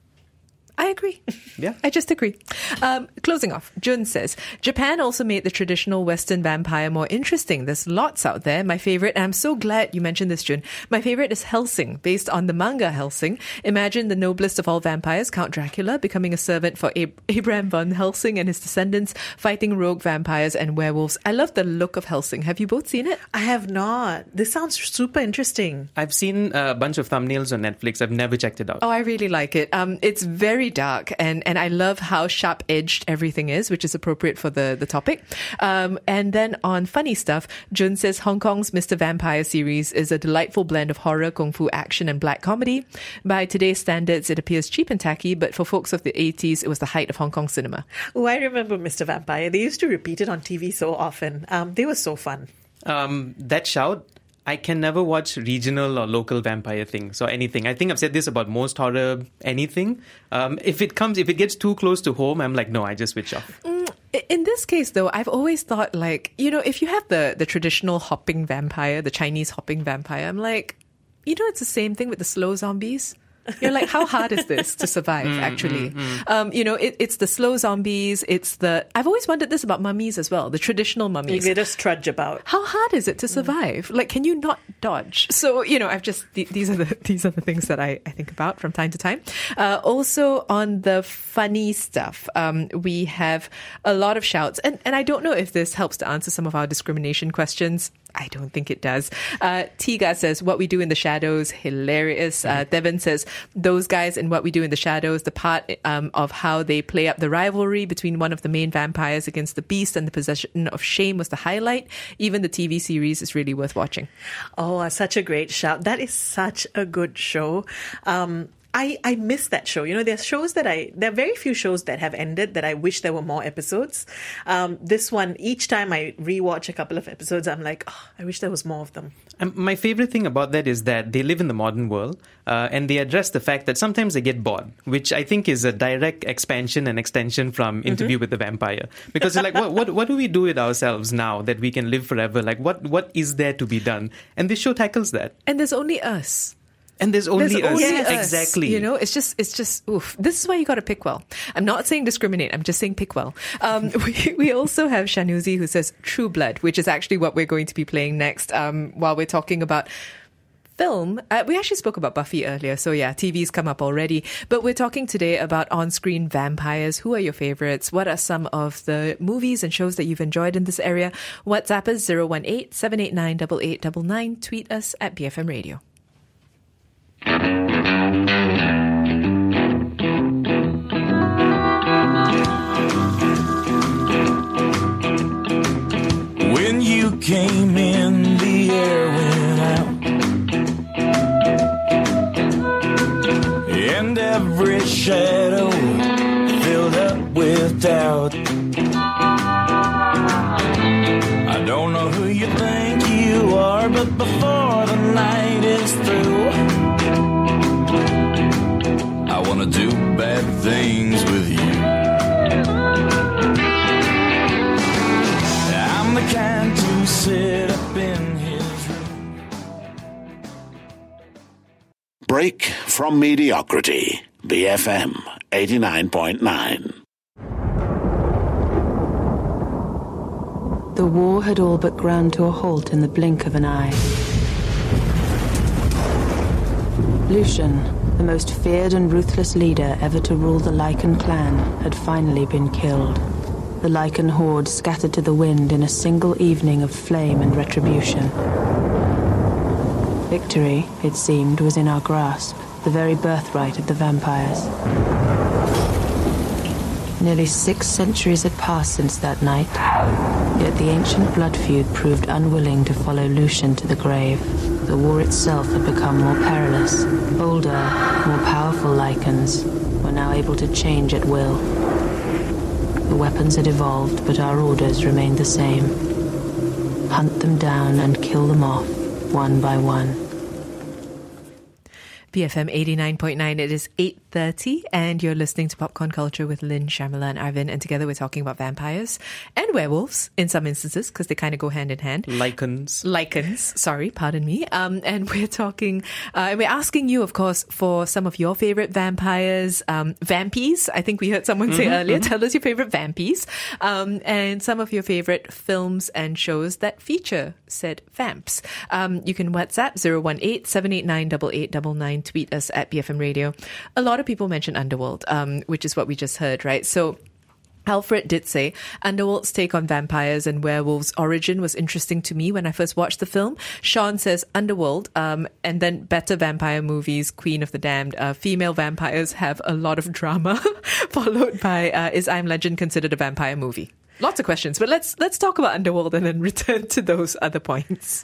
I agree. Yeah. I just agree. Closing off, Jun says, Japan also made the traditional Western vampire more interesting. There's lots out there. My favorite, and I'm so glad you mentioned this, Jun, my favorite is Helsing, based on the manga Helsing. Imagine the noblest of all vampires, Count Dracula, becoming a servant for Abraham von Helsing and his descendants, fighting rogue vampires and werewolves. I love the look of Helsing. Have you both seen it? I have not. This sounds super interesting. I've seen a bunch of thumbnails on Netflix. I've never checked it out. Oh, I really like it. It's very dark, and I love how sharp-edged everything is, which is appropriate for the topic. And then on funny stuff, Jun says Hong Kong's Mr. Vampire series is a delightful blend of horror, kung fu, action, and black comedy. By today's standards, it appears cheap and tacky, but for folks of the 80s, it was the height of Hong Kong cinema. Oh, I remember Mr. Vampire. They used to repeat it on TV so often. They were so fun. That shout, I can never watch regional or local vampire things or anything. I think I've said this about most horror anything. If it gets too close to home, I'm like, no, I just switch off. In this case, though, I've always thought, like, if you have the traditional hopping vampire, the Chinese hopping vampire, I'm like, it's the same thing with the slow zombies. You're like, how hard is this to survive, actually? It's the slow zombies. I've always wondered this about mummies as well, the traditional mummies. They just trudge about. How hard is it to survive? Like, can you not dodge? So, I've just, these are the things that I think about from time to time. Also on the funny stuff, we have a lot of shouts, and I don't know if this helps to answer some of our discrimination questions. I don't think it does. Tiga says, What We Do in the Shadows, hilarious. Devin says, those guys in What We Do in the Shadows, the part of how they play up the rivalry between one of the main vampires against the beast and the possession of shame was the highlight. Even the TV series is really worth watching. Oh, such a great shout. That is such a good show. I miss that show. There's shows there are very few shows that have ended that I wish there were more episodes. This one, each time I rewatch a couple of episodes, I'm like, I wish there was more of them. My favorite thing about that is that they live in the modern world and they address the fact that sometimes they get bored, which I think is a direct expansion and extension from Interview with the Vampire. Because they're like, what do we do with ourselves now that we can live forever? Like, what is there to be done? And this show tackles that. And there's only us. And there's only us. Yes. Exactly. It's just, oof. This is why you got to pick well. I'm not saying discriminate. I'm just saying pick well. We also have Shanuzi who says True Blood, which is actually what we're going to be playing next while we're talking about film. We actually spoke about Buffy earlier, so yeah, TV's come up already. But we're talking today about on-screen vampires. Who are your favorites? What are some of the movies and shows that you've enjoyed in this area? WhatsApp us 018-789-8899. Tweet us at BFM Radio. When you came in, the air went out, and every shadow filled up with doubt. I don't know who you think you are, but before the night is through, break from mediocrity. BFM 89.9. The war had all but ground to a halt in the blink of an eye. Lucian, the most feared and ruthless leader ever to rule the Lycan clan, had finally been killed. The Lycan horde scattered to the wind in a single evening of flame and retribution. Victory, it seemed, was in our grasp, the very birthright of the vampires. Nearly 6 centuries had passed since that night, yet the ancient blood feud proved unwilling to follow Lucian to the grave. The war itself had become more perilous. Older, more powerful Lycans were now able to change at will. The weapons had evolved, but our orders remained the same. Hunt them down and kill them off, one by one. BFM 89.9, it is 8:30 and you're listening to Popcorn Culture with Lynn, Sharmila and Arvin, and together we're talking about vampires and werewolves in some instances because they kind of go hand in hand. Lycans, sorry, pardon me. And we're talking, and we're asking you, of course, for some of your favorite vampires, vampies. I think we heard someone say earlier, tell us your favorite vampies, and some of your favorite films and shows that feature said vamps. You can WhatsApp 018-789-8899. Tweet us at BFM Radio. A lot of people mention Underworld, which is what we just heard, right? So Alfred did say, Underworld's take on vampires and werewolves' origin was interesting to me when I first watched the film. Sean says Underworld, and then better vampire movies, Queen of the Damned. Female vampires have a lot of drama, followed by, is I Am Legend considered a vampire movie? Lots of questions, but let's talk about Underworld and then return to those other points.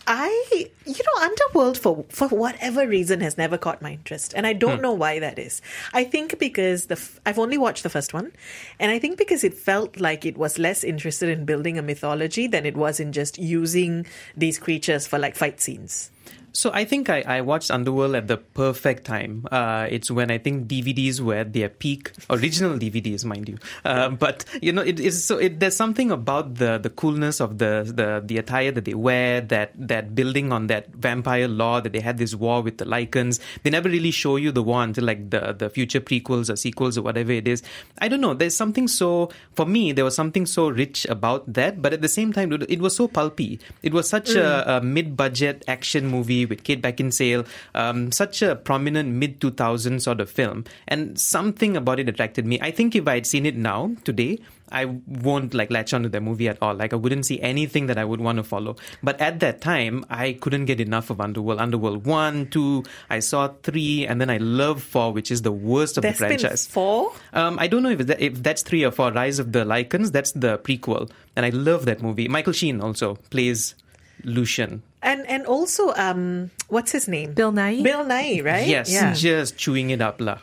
Underworld for whatever reason has never caught my interest. And I don't know why that is. I think because I've only watched the first one. And I think because it felt like it was less interested in building a mythology than it was in just using these creatures for like fight scenes. So I think I watched Underworld at the perfect time. It's when I think DVDs were at their peak, original DVDs, mind you. But you know, there's something about the coolness of the attire that they wear, that building on that vampire lore, that they had this war with the Lycans. They never really show you the war until like the future prequels or sequels or whatever it is. I don't know. There's something for me, there was something so rich about that, but at the same time, it was so pulpy. It was such a mid-budget action movie with Kate Beckinsale, such a prominent mid-2000s sort of film, and something about it attracted me. I think if I had seen it now, today, I won't like latch onto the movie at all. Like I wouldn't see anything that I would want to follow. But at that time, I couldn't get enough of Underworld. Underworld 1, 2, I saw 3, and then I love 4, which is the worst of the franchise. There's been 4? I don't know if that's 3 or 4. Rise of the Lycans, that's the prequel. And I love that movie. Michael Sheen also plays Lucian. And also, what's his name? Bill Nighy. Bill Nighy, right? Yes, just chewing it up lah.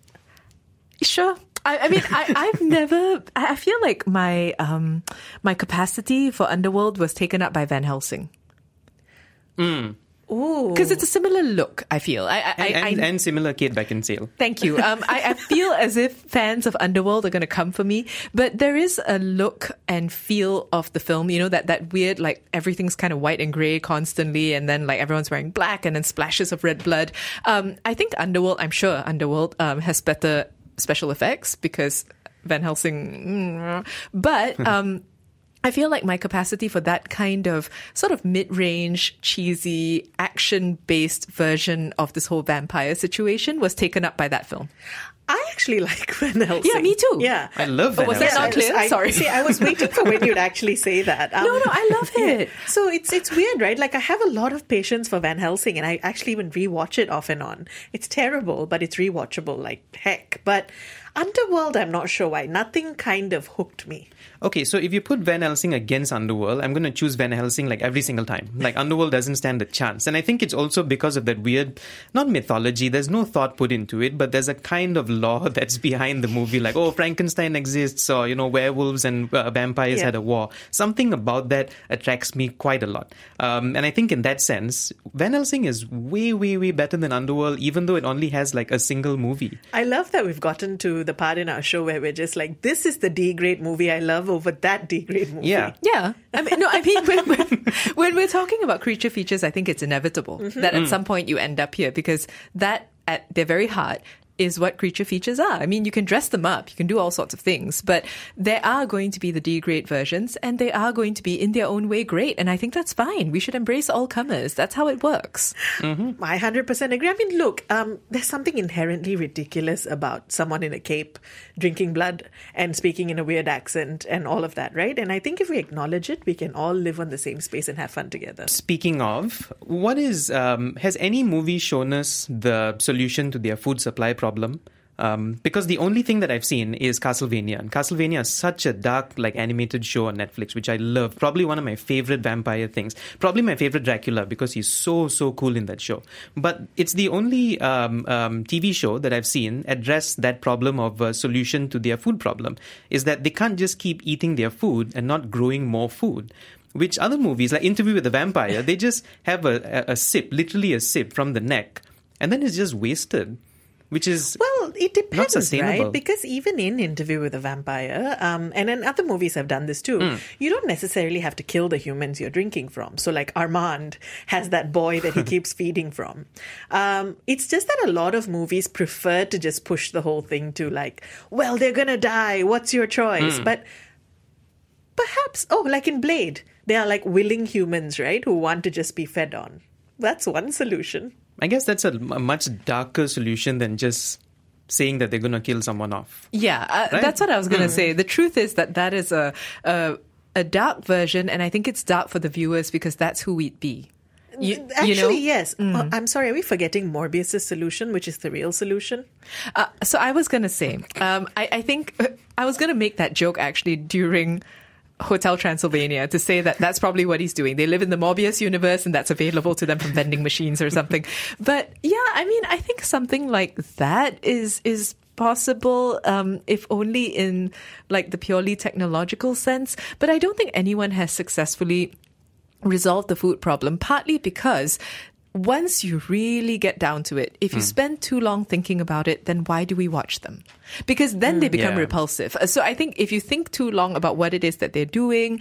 Sure. I mean, I've never. I feel like my capacity for Underworld was taken up by Van Helsing. Because it's a similar look, I feel. And similar Kate Beckinsale. Thank you. I feel as if fans of Underworld are going to come for me. But there is a look and feel of the film, you know, that weird, like, everything's kind of white and grey constantly, and then, like, everyone's wearing black, and then splashes of red blood. I think I'm sure Underworld has better special effects because Van Helsing... But... I feel like my capacity for that kind of sort of mid-range, cheesy, action-based version of this whole vampire situation was taken up by that film. I actually like Van Helsing. Yeah, me too. Yeah. I love Van Helsing. Was that not clear? Sorry. See, I was waiting for when you'd actually say that. No, I love it. Yeah. So it's weird, right? Like I have a lot of patience for Van Helsing and I actually even rewatch it off and on. It's terrible, but it's rewatchable like heck. But Underworld, I'm not sure why. Nothing kind of hooked me. Okay, so if you put Van Helsing against Underworld, I'm going to choose Van Helsing like every single time. Like Underworld doesn't stand a chance. And I think it's also because of that weird, not mythology, there's no thought put into it, but there's a kind of lore that's behind the movie. Like, oh, Frankenstein exists, or, you know, werewolves and vampires had a war. Something about that attracts me quite a lot. And I think in that sense, Van Helsing is way, way, way better than Underworld, even though it only has like a single movie. I love that we've gotten to to the part in our show where we're just like, this is the D-grade movie I love over that D-grade movie. Yeah. Yeah. When we're talking about creature features, I think it's inevitable that at some point you end up here, because that, at their very heart, is what creature features are. I mean, you can dress them up, you can do all sorts of things, but there are going to be the D-grade versions, and they are going to be in their own way great. And I think that's fine. We should embrace all comers. That's how it works. I 100% agree. I mean, look, there's something inherently ridiculous about someone in a cape drinking blood and speaking in a weird accent and all of that, right? And I think if we acknowledge it, we can all live on the same space and have fun together. Speaking of, what is, has any movie shown us the solution to their food supply problem? Because the only thing that I've seen is Castlevania. And Castlevania is such a dark, like, animated show on Netflix, which I love. Probably one of my favorite vampire things. Probably my favorite Dracula, because he's so cool in that show. But it's the only TV show that I've seen address that problem of a solution to their food problem, is that they can't just keep eating their food and not growing more food. Which other movies, like Interview with the Vampire, they just have a sip, literally a sip from the neck, and then it's just wasted. Which is it depends, not sustainable. right? Because even in Interview with a Vampire, and then other movies have done this too, you don't necessarily have to kill the humans you're drinking from. So like Armand has that boy that he keeps feeding from. It's just that a lot of movies prefer to just push the whole thing to like, well, they're going to die. What's your choice? But perhaps, like in Blade, they are like willing humans, right? Who want to just be fed on. That's one solution. I guess that's a much darker solution than just saying that they're going to kill someone off. Yeah, right? That's what I was going to say. The truth is that is a dark version, and I think it's dark for the viewers because that's who we'd be. Yes. I'm sorry, are we forgetting Morbius' solution, which is the real solution? So I was going to say, I think I was going to make that joke actually during Hotel Transylvania to say that that's probably what he's doing. They live in the Morbius universe and that's available to them from vending machines or something. But yeah, I mean, I think something like that is possible, if only in like the purely technological sense. But I don't think anyone has successfully resolved the food problem, partly because once you really get down to it, if you spend too long thinking about it, then why do we watch them? Because then they become repulsive. So I think if you think too long about what it is that they're doing,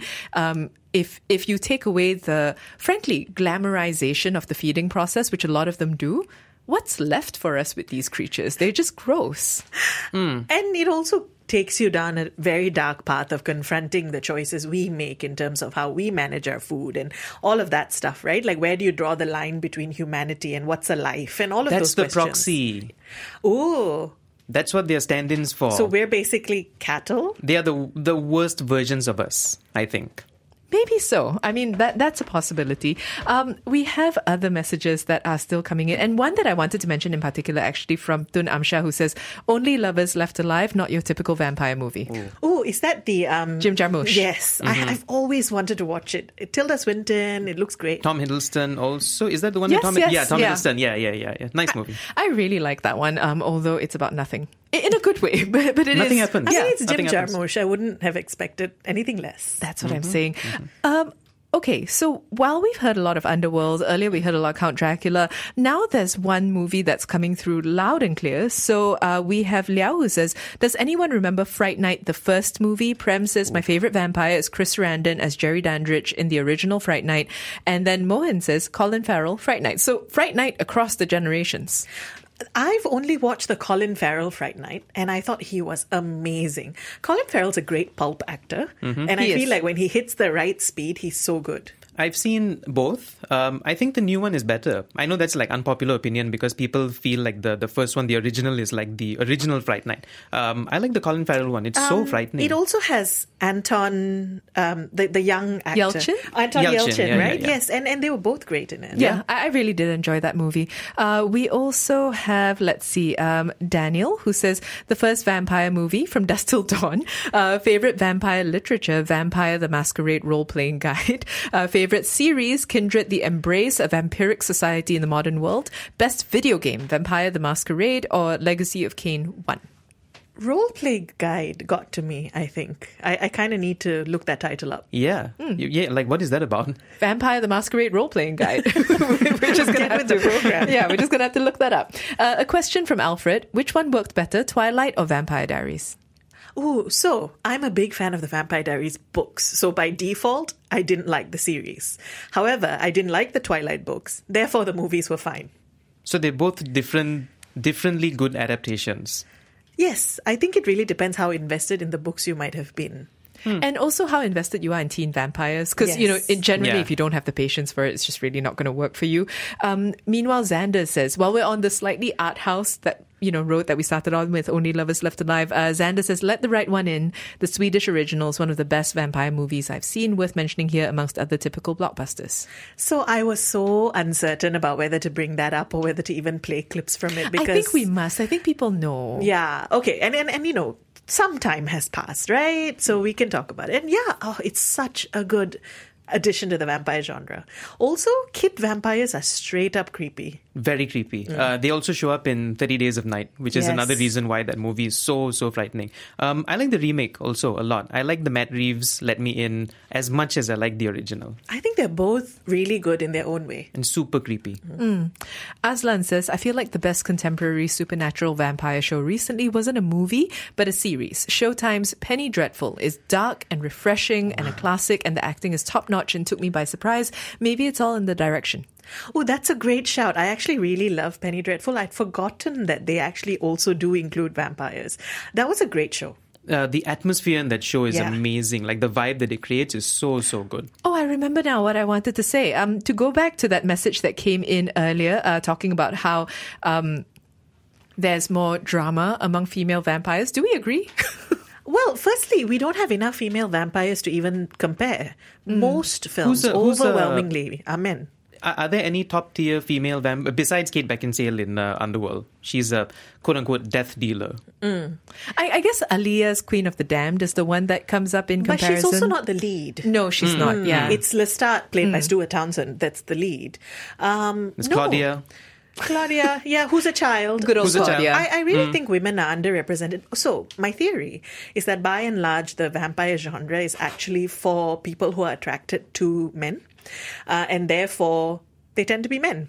if you take away the, frankly, glamorization of the feeding process, which a lot of them do, what's left for us with these creatures? They're just gross. And it also takes you down a very dark path of confronting the choices we make in terms of how we manage our food and all of that stuff, right? Like, where do you draw the line between humanity and what's a life and all of those questions? That's the proxy. Ooh. That's what they're stand-ins for. So we're basically cattle? They are the worst versions of us, I think. Maybe so. I mean, that's a possibility. We have other messages that are still coming in. And one that I wanted to mention in particular, actually, from Tun Amsha, who says, "Only Lovers Left Alive, not your typical vampire movie." Oh, is that the... Jim Jarmusch. Yes. I've always wanted to watch it. Tilda Swinton, it looks great. Tom Hiddleston also. Is that the one? Yes, Tom Hiddleston. Yeah. Nice movie. I really like that one, although it's about nothing. In a good way, but it is. Nothing happens. I mean, it's Jim Jarmusch. I wouldn't have expected anything less. That's what I'm saying. Okay, so while we've heard a lot of Underworld, earlier we heard a lot of Count Dracula, now there's one movie that's coming through loud and clear. So we have Liao who says, does anyone remember Fright Night, the first movie? Prem says, my favorite vampire is Chris Sarandon as Jerry Dandridge in the original Fright Night. And then Mohan says, Colin Farrell, Fright Night. So Fright Night across the generations. I've only watched the Colin Farrell Fright Night, and I thought he was amazing. Colin Farrell's a great pulp actor, and I feel like when he hits the right speed, he's so good. I've seen both. I think the new one is better. I know that's like unpopular opinion because people feel like the first one, the original, is like the original Fright Night. I like the Colin Farrell one. It's so frightening. It also has Anton, the young actor. Yelchin? Anton Yelchin, right? Yeah. Yes, and they were both great in it. Yeah, I really did enjoy that movie. We also have, Daniel, who says, the first vampire movie, From Dusk Till Dawn. Favorite vampire literature, Vampire the Masquerade Role-Playing Guide. Favorite series, Kindred, The Embrace, A Vampiric Society in the Modern World. Best video game, Vampire the Masquerade or Legacy of Kain 1. Roleplay Guide got to me, I think. I kind of need to look that title up. Yeah. Yeah, like what is that about? Vampire the Masquerade Role-Playing Guide. We're just going to have to program. Yeah, we're just going to have to look that up. A question from Alfred. Which one worked better, Twilight or Vampire Diaries? Oh, so I'm a big fan of the Vampire Diaries books. So by default, I didn't like the series. However, I didn't like the Twilight books. Therefore, the movies were fine. So they're both differently good adaptations. Yes, I think it really depends how invested in the books you might have been. And also how invested you are in teen vampires. Because, generally, if you don't have the patience for it, it's just really not going to work for you. Meanwhile, Xander says, while we're on the slightly art house road that we started on with Only Lovers Left Alive, Xander says, Let the Right One In, the Swedish original, is one of the best vampire movies I've seen, worth mentioning here amongst other typical blockbusters. So I was so uncertain about whether to bring that up or whether to even play clips from it. Because I think we must. I think people know. Yeah. Okay. And some time has passed, right? So we can talk about it. And it's such a good addition to the vampire genre. Also, kid vampires are straight up creepy. Very creepy. They also show up in 30 Days of Night, which is another reason why that movie is so frightening. I like the remake also a lot. I like the Matt Reeves Let Me In as much as I like the original. I think they're both really good in their own way. And super creepy. Aslan says, I feel like the best contemporary supernatural vampire show recently wasn't a movie, but a series. Showtime's Penny Dreadful is dark and refreshing and a classic, and the acting is top-notch and took me by surprise. Maybe it's all in the direction. Oh, that's a great shout. I actually really love Penny Dreadful. I'd forgotten that they actually also do include vampires. That was a great show. The atmosphere in that show is amazing. Like the vibe that it creates is so good. Oh, I remember now what I wanted to say. To go back to that message that came in earlier, talking about how there's more drama among female vampires. Do we agree? Well, firstly, we don't have enough female vampires to even compare. Most films overwhelmingly are men. Are there any top-tier female vampires, besides Kate Beckinsale in Underworld? She's a quote-unquote death dealer. I guess Aaliyah's Queen of the Damned is the one that comes up in comparison. But she's also not the lead. No, she's not, yeah. It's Lestat, played by Stuart Townsend, that's the lead. It's Claudia. Claudia, who's a child. Good old Claudia. I really think women are underrepresented. So, my theory is that by and large, the vampire genre is actually for people who are attracted to men. And therefore, they tend to be men.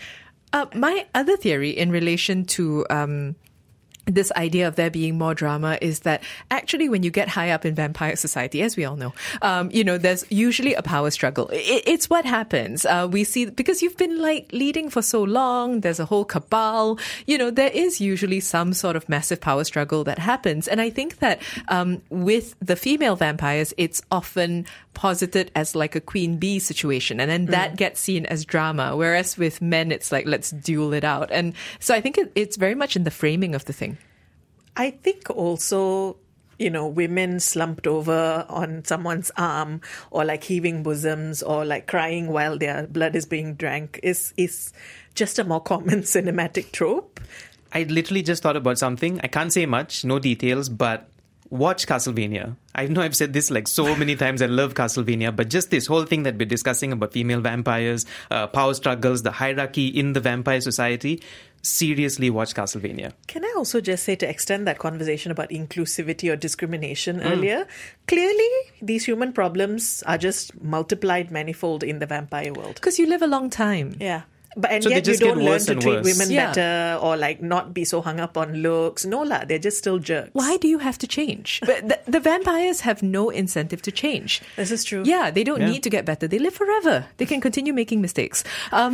My other theory in relation to this idea of there being more drama is that actually when you get high up in vampire society, as we all know, there's usually a power struggle. It's what happens. We see, because you've been leading for so long, there's a whole cabal, there is usually some sort of massive power struggle that happens. And I think that with the female vampires, it's often posited as like a queen bee situation. And then that gets seen as drama. Whereas with men, it's like, let's duel it out. And so I think it's very much in the framing of the thing. I think also, women slumped over on someone's arm or like heaving bosoms or like crying while their blood is being drank is just a more common cinematic trope. I literally just thought about something. I can't say much, no details, but watch Castlevania. I know I've said this like so many times. I love Castlevania, but just this whole thing that we're discussing about female vampires, power struggles, the hierarchy in the vampire society, seriously watch Castlevania. Can I also just say, to extend that conversation about inclusivity or discrimination earlier, clearly these human problems are just multiplied manifold in the vampire world. Because you live a long time. Yeah. But so yet you don't learn to treat worse. women better or like not be so hung up on looks. No lah, they're just still jerks. Why do you have to change? But the vampires have no incentive to change. This is true. Yeah, they don't need to get better. They live forever. They can continue making mistakes.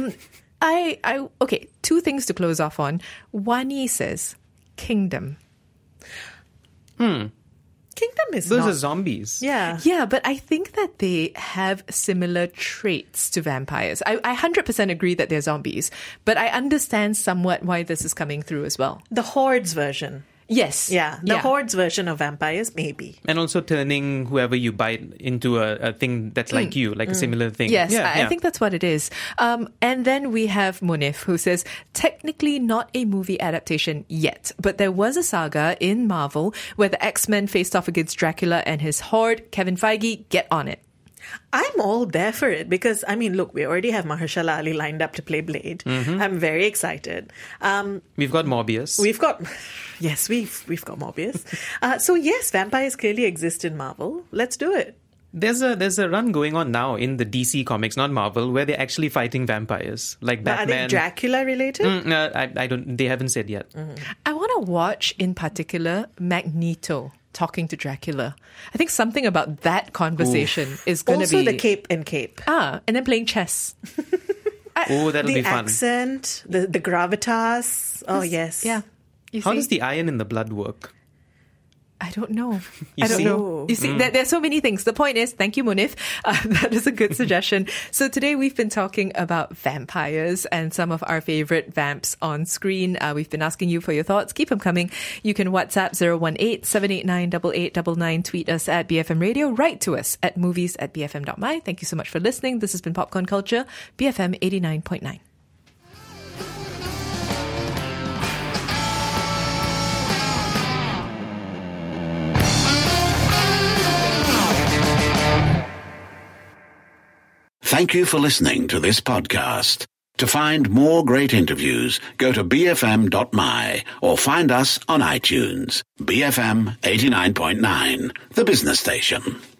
Okay, two things to close off on. Wani says, Kingdom. Kingdom is Those are zombies. Yeah, but I think that they have similar traits to vampires. I 100% agree that they're zombies, but I understand somewhat why this is coming through as well. The Hordes version. Yes. Yeah, the Hordes version of vampires, maybe. And also turning whoever you bite into a thing that's like you, like a similar thing. Yes, I think that's what it is. And then we have Munif, who says, technically not a movie adaptation yet, but there was a saga in Marvel where the X-Men faced off against Dracula and his horde. Kevin Feige, get on it. I'm all there for it because, I mean, look, we already have Mahershala Ali lined up to play Blade. Mm-hmm. I'm very excited. We've got Morbius. We've got Morbius. So yes, vampires clearly exist in Marvel. Let's do it. There's a run going on now in the DC comics, not Marvel, where they're actually fighting vampires, like But Batman. are they Dracula related? I don't. They haven't said yet. I want to watch, in particular, Magneto talking to Dracula. I think something about that conversation is going to be... Also the cape and cape. And then playing chess. That'll be fun. The accent, the gravitas. Oh, yes. Yeah. How does the iron in the blood work? I don't know. You I don't see? know. You see, there's so many things. The point is, thank you, Munif. That is a good suggestion. So today we've been talking about vampires and some of our favorite vamps on screen. We've been asking you for your thoughts. Keep them coming. You can WhatsApp 018-789-8899. Tweet us at BFM Radio. Write to us at movies@bfm.my. Thank you so much for listening. This has been Popcorn Culture, BFM 89.9. Thank you for listening to this podcast. To find more great interviews, go to bfm.my or find us on iTunes. BFM 89.9, the business station.